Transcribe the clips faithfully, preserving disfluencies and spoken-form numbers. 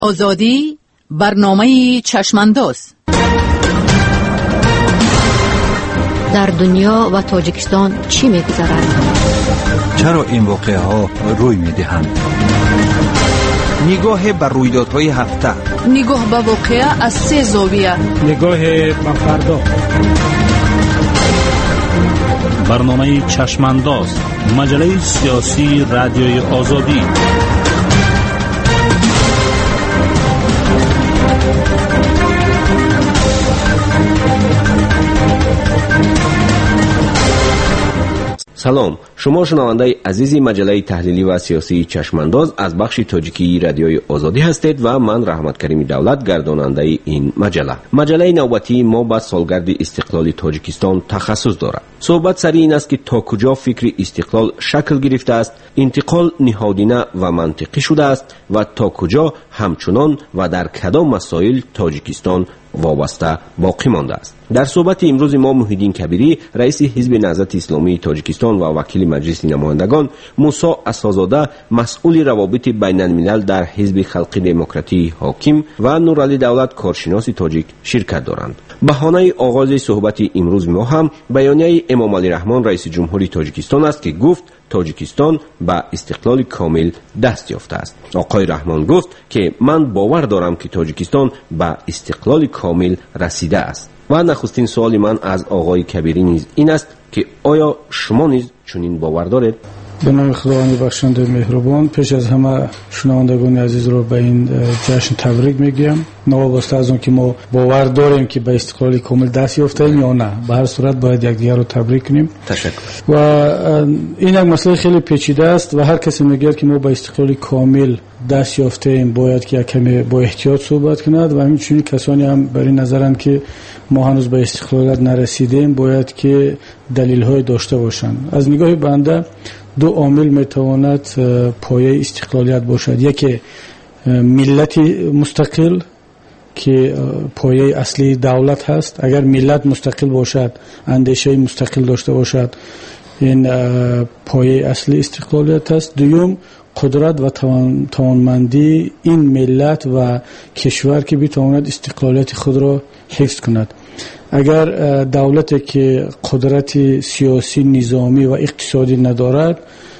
آزادی برنامه چشمانداز. در دنیا و تاجیکستان چی می‌گذرد؟ چرا این واقعه ها روی می‌دهند؟ نگاه بر رویدادهای هفته، نگاه به واقعه از سه زاویه، نگاه به فردا. برنامه چشمانداز، مجله سیاسی رادیوی آزادی. سلام، شما شنونده عزیزی مجله تحلیلی و سیاسی چشمانداز از بخش تاجیکی رادیوی آزادی هستید و من رحمت کریمی دولت گرداننده این مجله. مجله نوبتی ما با سالگرد استقلال تاجیکستان تخصص دارد. صحبت سر این است که تا کجا فکر استقلال شکل گرفته است، انتقال نهادینه و منطقی شده است و تا کجا همچنان و در کدام مسائل تاجیکستان وابسته باقی مانده است. در صحبت امروز ما محیدین کبیری، رئیس حزب نهضت اسلامی تاجیکستان و وکیل مجلس نمایندگان، موسی اساس‌زاده، مسئول روابط بین الملل در حزب خلق دموکراتی حاکم و نورعلی دولت، کارشناس تاجیک شرکت دارند. بهانه آغاز صحبت امروز ما هم بیانیه امام علی رحمان رئیس جمهوری تاجیکستان است که گفت تاجیکستان به استقلال کامل دست یافته است. آقای رحمان گفت که من باور دارم که تاجیکستان به استقلال کامل رسیده است. و نخستین سوال من از آقای کبیری نیز این است که آیا شما نیز چنین باور دارید؟ به نام خداوند بخشنده مهربان، پیش از همه شنوندگان عزیز رو به این جشن تبریک میگم. نوابسته از اون که ما باور داریم که به استقلال کامل دست یافتیم یا نه، به هر صورت باید یکدیگر رو تبریک کنیم. تشکر. و این یک مسئله خیلی پیچیده است و هر کسی میگه که ما به استقلال کامل دست یافتیم باید که کمی با احتیاط صحبت کند و همچنین کسانی هم بر این نظرند که ما هنوز به استقلالیت نرسیدیم باید که دلیل‌های داشته باشند. از نگاه بنده دو عامل میتواند پایه استقلالیت باشد. یکی ملت مستقل که پایه اصلی دولت هست. اگر ملت مستقل باشد، اندیشه مستقل داشته باشد، این پایه اصلی استقلالیت است. دوم قدرت و توانمندی این ملت و کشور که بتواند استقلالیت خود را حفظ کند. اگر دولتی که قدرت سیاسی، نظامی و اقتصادی ندارد،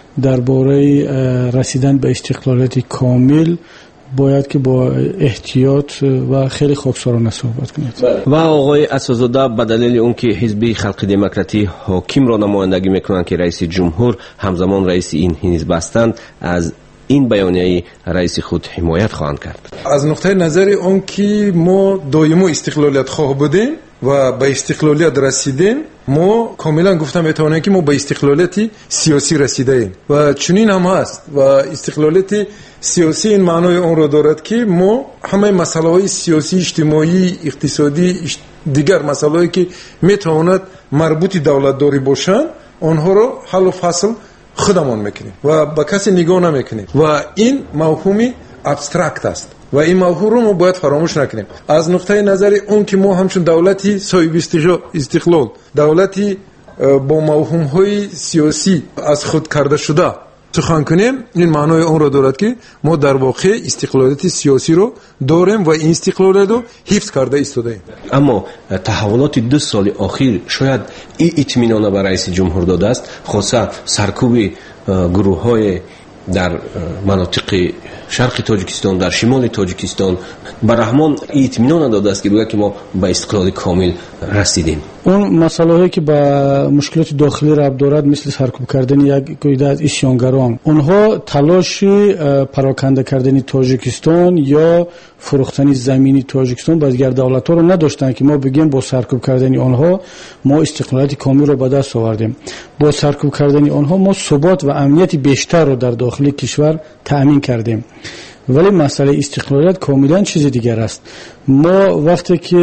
درباره رسیدن به استقلالیت کامل باید که با احتیاط و خیلی خاکسارانه صحبت کنید. و آقای اساس‌زاده، به دلیل اون که حزب خلق دموکراتی حاکم را نمایندگی میکنند که رئیس جمهور همزمان رئیس این حزب هستند، از این بیانیه رئیس خود حمایت خواهند کرد. از نقطه نظر اون که ما دائما استقلالیت خواه بودیم و به استقلالیت رسیدیم، ما کاملا گفتم میتوانیم که ما به استقلالیت سیاسی رسیدیم و چنین هم هست. و استقلالیت سیاسی این معنای اون را دارد که ما همه مسائل های سیاسی، اجتماعی، اقتصادی، دیگر مسائلی که میتواند مربوط دولت داری باشند، آنها را حل و فصل خودمان میکنیم و با کسی نگاه نمیکنیم و این مفهومی ابسترکت است و این موضوع رو ما باید فراموش نکنیم. از نقطه نظر اون که ما همچون دولتی صاحب استقلال، دولتی با مفهوم‌های سیاسی از خود کرده شده سخن کنیم، این معنای اون را دارد که ما در واقع استقلالیت سیاسی رو داریم و این استقلالیت رو حفظ کرده ایستادیم. اما تحولات دو سال اخیر شاید این اطمینان به رئیس جمهور داده است، خاصه سرکوب گروه‌های در مناطق شرق تاجیکستان، در شمال تاجیکستان. به رحمان اطمینان داده است که بگه که ما به استقلال کامل رسیدیم. اون مسئله هایی که با مشکلات داخلی ربط دارد، مثل سرکوب کردن یک گروه از اسیانگران، اونها تلاش پراکنده کردن تاجیکستان یا فروختن زمینی تاجیکستان با دیگر دولت‌ها رو نداشتن که ما بگیم با سرکوب کردن آنها ما استقلالیت کامل رو به دست آوردیم. با سرکوب کردن آنها ما ثبات و امنیت بیشتر رو در داخل کشور تأمین کردیم. ولی مسئله استقلالیت کاملا چیز دیگر است. ما وقتی که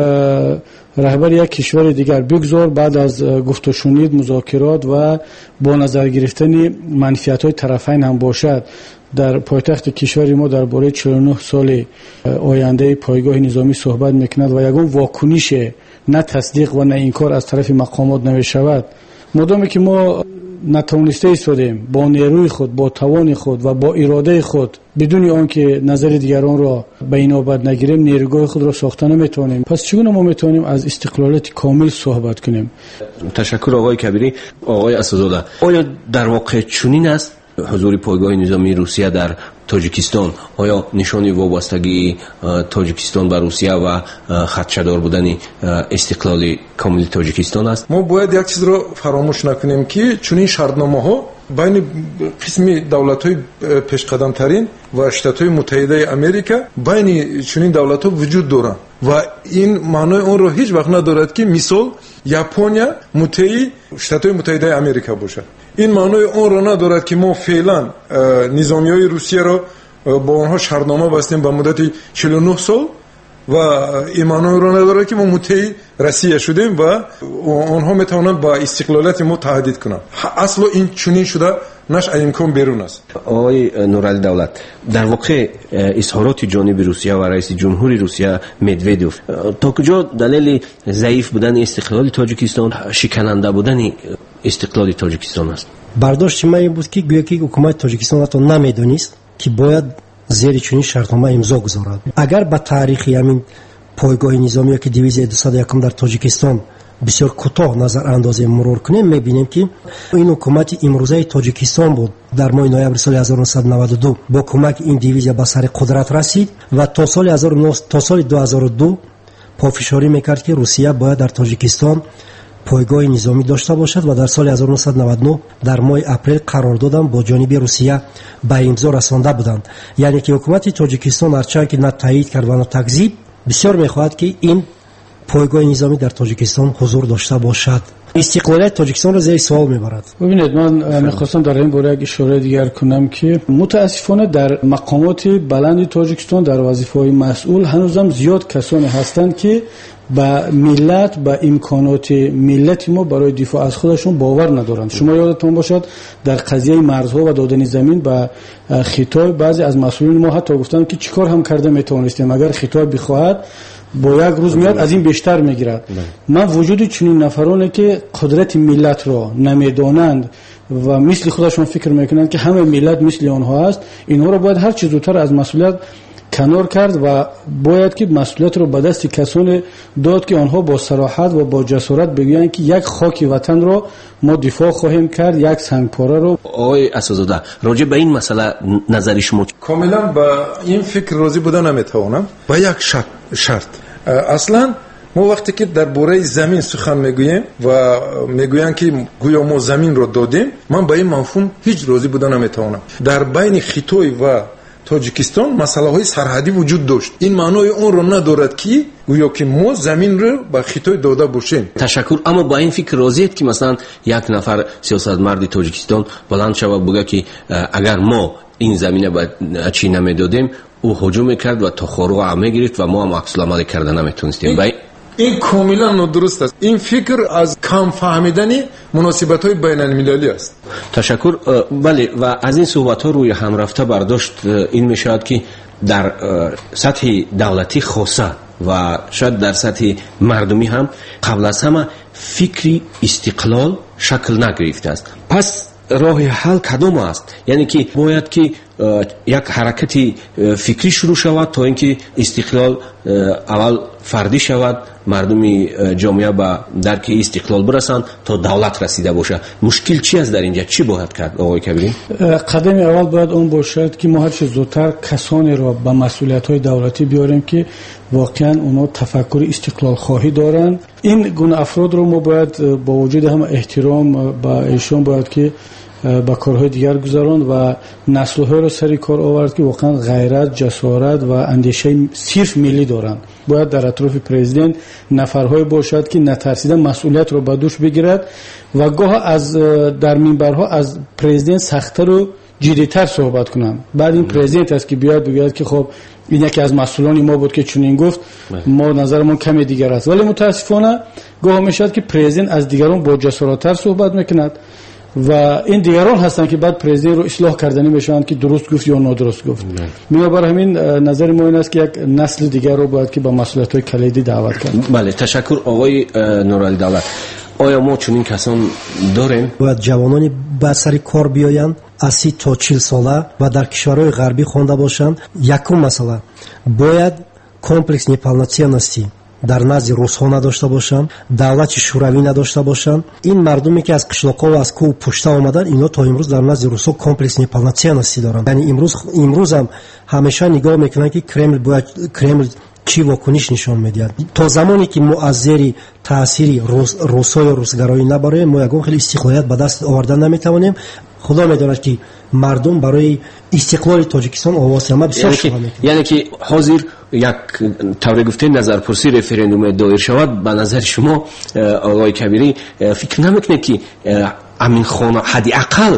رهبر یک کشور دیگر بگذار بعد از گفت و شنید، مذاکرات و با نظر گرفتن منفعت‌های طرفین هم باشد، در پایتخت کشور ما درباره چهل و نه سال آینده پایگاه نظامی صحبت میکند و یگان واکنش نه تصدیق و نه انکار از طرف مقامات نمی شود، مادامی که ما نتوانسته ایستادیم با نیروی خود، با توان خود و با اراده خود بدون آنکه نظر دیگران را به اینابت نگیریم نیروگاه خود را ساخته نمیتونیم. پس چگونه ما میتونیم از استقلالیت کامل صحبت کنیم؟ تشکر آقای کبیری. آقای اسدزاده، آیا در واقع چنین است حضور پایگاه نظامی روسیه در تاجیکستان؟ آیا نشانی وابستگی تاجیکستان به روسیه و خدشه‌دار بودن استقلال کامل تاجیکستان است؟ ما باید یک چیز رو فراموش نکنیم که چنین شرطنامه‌ها بین قسمی دولت‌های پیشقدم‌ترین و شتات‌های متحده امریکا بین چنین دولت‌ها وجود دارند و این معنای اون رو هیچ وقت ندارد که مثال ژاپنیا متحد شتات‌های متحده امریکا باشد. این معنای اون رو ندارد که ما فعلا نظامیای روسیه را با آنها شرطنامه بستیم به مدت چهل و نه سال و این معنای رو ندارد که ما متحد روسیه شدیم و آنها میتوانند با استقلالیت ما تهدید کنند. اصلا این چنین شده نش امکان بیرون است. آقای نورعلی دولت، در واقع اظهارات جانب روسیه و رئیس جمهور روسیه مدودوف تا کجا دلیل ضعیف بودن استقلال تاجیکستان، شکننده بودن استقلال تاجیکستان است؟ برداشت من این بود که گویا که حکومت تاجیکستان حتی نمیدونست که باید زیر چنین شرطنامه امضا گذارد. اگر با تاریخی همین پایگاه نظامی که دیویزی دویست و یک در تاجیکستان بسیار کوتاه نظر اندازی مرور کنیم، میبینیم که این حکومت امروزه تاجیکستان بود در ماه نوامبر سال هزار و نهصد و نود و دو با کمک این دیویزیا به سر قدرت رسید و تا سال هزار و نهصد تا سال دو هزار و دو پافشاری میکرد که روسیه باید در تاجیکستان پایگاه نظامی داشته باشد و در سال هزار و نهصد و نود و نه در ماه اپریل قرارداد با جانب روسیه به امضا رسانده بودند. یعنی که حکومت تاجیکستان هرچند که نه تایید کرد و نه تکذیب بسیار میخواهد که این پایگاه نظامی در تاجیکستان حضور داشته باشد. استقلالیت تاجیکستان را زیر سوال میبرد. ببینید، من میخواستم در این باره یک اشاره دیگر کنم که متاسفانه در مقامات بلند تاجیکستان در وظیفه‌های مسئول هنوزم زیاد کسانی هستند که با ملت با امکانات ملت ما برای دفاع از خودشون باور ندارند. شما یادتون باشد در قضیه مرزها و دادن زمین با خطاب بعضی از مسئولین ما حتی گفتند که چیکار هم کرده میتونستیم، اگر خطاب بخواهد با یک روز میاد از این بیشتر میگیرد. من وجود چنین نفرانی که قدرت ملت را نمیدانند و مثل خودشون فکر میکنند که همه ملت مثل آنها است، اینها را باید هر چه زودتر از مسئولیت کنار کرد و باید که مسئولیت رو به دست کسانی داد که آنها با صراحت و با جسارت بگویند که یک خاک وطن رو ما دفاع خواهیم کرد، یک سنگپاره رو. آقای اسدزاده، راجع به این مسئله نظر شما؟ کاملا با این فکر راضی بودن نمیتوانم. با یک شرط شرط اصلا ما وقتی که در باره زمین سخن میگوییم و میگویند که گویا ما زمین رو دادیم، من با این مفهوم هیچ راضی بودن نمیتوانم. در بین خیتوی و تاجیکستان مسئله های سرحدی وجود داشت. این معنای اون رو ندارد که گویا که ما زمین رو به خیتوی داده باشیم. تشکر. اما با این فکر راضیید که مثلا یک نفر سیاستمرد تاجیکستان بلند شود بگه که اگر ما این زمینه به چی نمیدادیم او هجوم میکرد و تا خاروق عمه گرفت و ما هم عکس العمل کردن نمیتونستیم؟ این, این کاملا نادرست است. این فکر از کم فهمیدن مناسبت‌های بین المللی است. تشکر. بله، و از این صحبت‌ها روی هم رفته برداشت این میشود که در سطح دولتی خاصه و شاید در سطح مردمی هم قبل از همه فکری استقلال شکل نگرفته است. پس راه حل کدام است؟ یعنی که باید که یک حرکتی فکری شروع شود تا اینکه استقلال اول فردی شود، مردمی جامعه به درک استقلال برسند تا دولت رسیده باشه. مشکل چی است در اینجا؟ چی باید کرد آقای کبیری؟ قدم اول باید اون باشد که ما هر چه زودتر کسانی را به مسئولیت‌های دولتی بیاریم که واقعا اونا تفکر استقلال خواهی دارند. این گونه افراد رو ما باید با وجود هم احترام با ایشون باید که با کارهای دیگر گذراند و نسل‌ها رو سری کار آورد که واقعا غیرت، جسارت و اندیشه صرف ملی دارند. باید در اطراف پرزیدنت نفرهای باشد که نترسیدن مسئولیت رو به دوش بگیرد و گاه از در منبرها از پرزیدنت سخت‌تر و جدی‌تر صحبت کنند. بعد این پرزیدنت است که بیاد بگوید که خب این یکی از مسئولان ما بود که چنین گفت، ما نظرمون کمی دیگر است. ولی متاسفانه گاه میشد که پرزیدنت از دیگران با جسارت‌تر صحبت میکند و این دیگران هستند که بعد پرزیدنت رو اصلاح کردنی میشوند که درست گفت یا نادرست گفت. میگم برای همین نظر ما این است که یک نسل دیگر رو باید که با مسئولیت‌های کلیدی دعوت کنند. بله، تشکر آقای نورعلی دولت. آیا ما چنین کسان داریم؟ باید جوانانی به سر کار بیایند از سی تا چهل ساله و در کشورهای غربی خوانده باشند. یکم مسئله باید комплекс неполноценности дар назди русҳо надошта бошанд, давлати шӯравӣ надошта бошанд. ин мардуме ки аз қишлоқҳо ва аз кӯҳ пушта омадан, ино то имрӯз дар назди русҳо комплекс неполноценности доранд. яъне имрӯз имрӯзам ҳамеша нигоҳ мекунанд ки кремл бояд кремл чӣ вокуниш нишон медиҳад. то замоне ки мо аз зери таъсири русҳо ё русгароӣ набароем, мо ягон хеле истиқлолият ба даст оварда наметавонем. худо медонад ки мардум барои истиқлоли тоҷикистон овознама бисёр шуда мекунад. яъне ки ҳозир як тавре гуфте назарпурсӣ референдуме доир шавад, ба назари шумо оғои кабирӣ фикр намекунед ки амин хона ҳадди ақал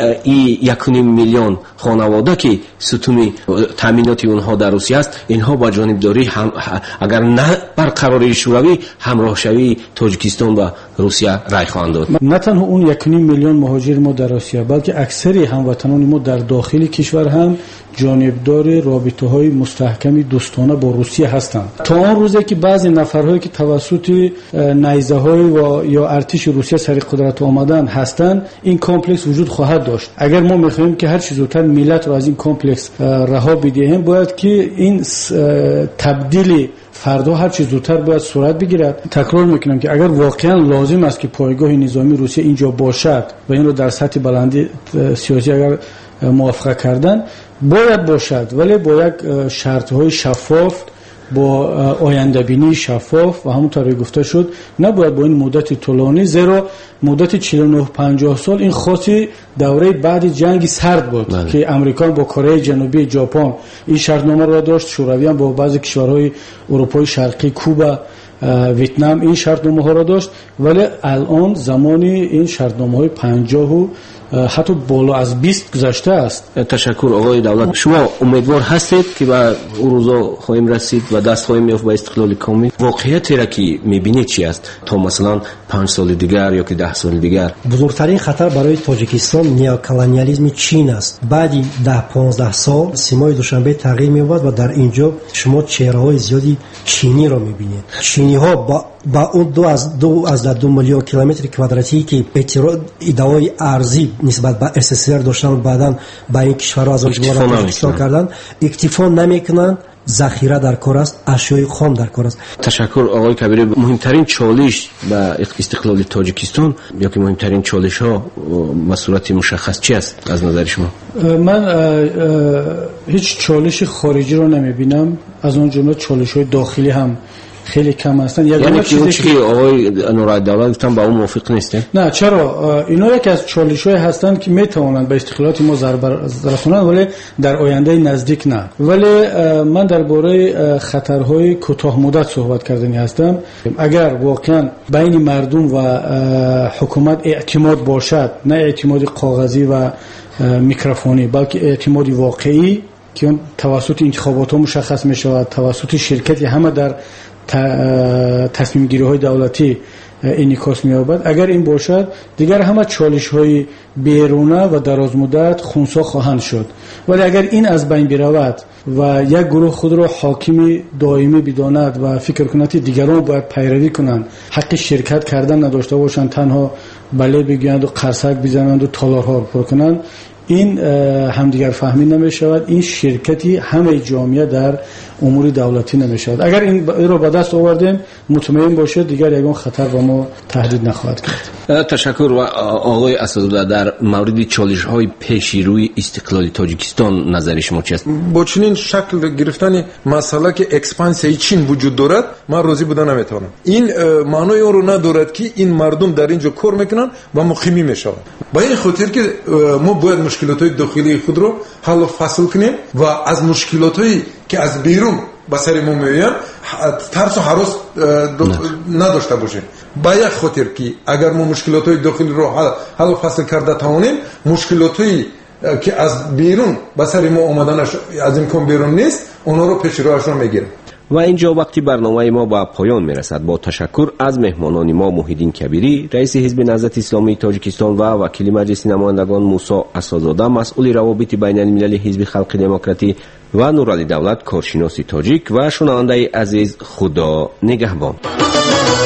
и якуним миллион хонавода ки сутуни таъминоти онҳо дар русия аст, инҳо ба ҷонибдорӣ агар на барқарории шӯравӣ ҳамроҳшавии тоҷикистон ва русия рай хоҳанд дод. на танҳо он якуним миллион муҳоҷири мо дар русия, балки аксари ҳамватанони мо дар дохили кишвар ҳам ҷонибдори робитаҳои мустаҳками дӯстона бо русия ҳастанд. то он рӯзе ки баъзе нафарҳое ки тавассути найзаҳои ё артиши русия сари қудрат омадан ҳастанд, ин комплекс вуҷуд хоҳад дошт. агар мо мехоҳем ки ҳар чӣ зудтар миллатро аз ин комплекс раҳо бидиҳем, бояд ки ин табдили фардо ҳар чӣ зудтар бояд сурат бигирад. такрор мекунам ки агар воқеан лозим аст ки пойгоҳи низоми русия инҷо бошад ва инро дар сатҳи баланди сиёсӣ агар мувофиқа кардан, бояд бошад, вале бо як шартҳои шаффоф, бо ояндабинии шаффоф ва ҳамонтавре гуфта шуд, набояд бо ин муддати тӯлонӣ, зеро муддати чилу нӯҳ панҷоҳ сол ин хоси давраи баъди ҷанги сард буд ки амрико бо кореяи ҷанубӣ, ҷопон ин шартномаро дошт, шӯравиам бо баъзе кишварҳои урупои шарқӣ, куба, ветнам ин шартномаҳоро дошт. вале алон замони ин шартномаҳои панҷоҳу ҳатто боло аз бист гузаштааст. ташаккур оғои давлат. шумо умедвор ҳастед ки ба ӯ рӯзо хоҳем расид ва даст хоҳем ёфт ба истиқлоли комил? воқеиятеро ки мебинед чӣ аст то масалан панҷ соли дигар ё ки даҳ соли дигар? бузургтарин хатар барои тоҷикистон неоколониализми чин аст. баъди даҳ понздаҳ сол симои душанбе тағйир меёбад ва дар ин ҷо шумо чеҳраҳои зиёди чиниро мебинед. чиниҳо ба он ду азда ду миллион километри квадратӣ ки иддаои арзӣ нисбат ба СССР доштан, баъдан ба ин кишварҳо аз тоҷикистон кардан, иктифо намекунанд. захира дар кор аст, ашёи хом дар кор аст. ташаккур оғои кабирӣ. муҳимтарин чолиш ба истиқлоли тоҷикистон ё ки муҳимтарин чолишҳо ба сурати мушаххас чӣ аст аз назари шумо? ман ҳеҷ чолиши хориҷиро намебинам, аз он ҷумла чолишҳои дохилӣ ҳам خیلی کم هستن. یعنی که اون چیزی آقای نورای دولت گفتن با اون موافق نیستن؟ نه، چرا؟ اینا یکی از چالش‌های هستن که میتوانند به استقلالات ما ضربه رسونند، ولی در آینده نزدیک نه. ولی من درباره خطرهای کوتاه مدت صحبت کردنی هستم. اگر واقعا بین مردم و حکومت اعتماد باشد، نه اعتماد کاغذی و میکروفونی، بلکه اعتماد واقعی که اون توسط انتخابات ها مشخص می شود، توسط شرکتی همه در تصمیم گیری های دولتی انعکاس می یابد. اگر این باشد دیگر همه چالش های بیرونه و دراز مدت خنثی خواهند شد. ولی اگر این از بین برود و یک گروه خود را حاکم دائمی بداند و فکر کند دیگران باید پیروی کنند، حق شرکت کردن نداشته باشند، تنها بله بگویند و قرصک بزنند و تالارها پر کنند، این همدیگر فهمی نمی شود. این شرکتی همه جامعه در امور دولتی نمی شود. اگر این رو به دست آوردیم مطمئن باشید دیگر یگان خطر با ما تهدید نخواهد کرد. تشکر. و آقای اسدالله در مورد چالش های پیشی روی استقلال تاجیکستان نظر شما چی است؟ با چنین شکل گرفتن مسئله که اکسپانسیون چین وجود دارد من راضی بودن نمیتونم. این معنای اون رو ندارد که این مردم در اینجا کار میکنن و مقیمی میشن. با این خاطر که ما باید مشکلات داخلی خود رو حل و فصل کنیم و از مشکلات که از بیرون به سر ما میآیند ترس و هراس نداشته باشیم. با یک خاطر که اگر ما مشکلات داخلی رو حل و فصل کرده توانیم، مشکلاتی که از بیرون به سر ما آمدنش از امکان بیرون نیست اونا رو پیش روش میگیریم. و اینجا وقتی برنامه ما به پایان میرسد. با تشکر از مهمانان ما محیدین کبیری، رئیس حزب نهضت اسلامی تاجیکستان و وکیل مجلس نمایندگان موسی اسدزاده، مسئول روابط بین المللی حزب خلق دموکراتی، و نورعلی دولت، کارشناس تاجیک، و شنونده عزیز، خدا نگهبان.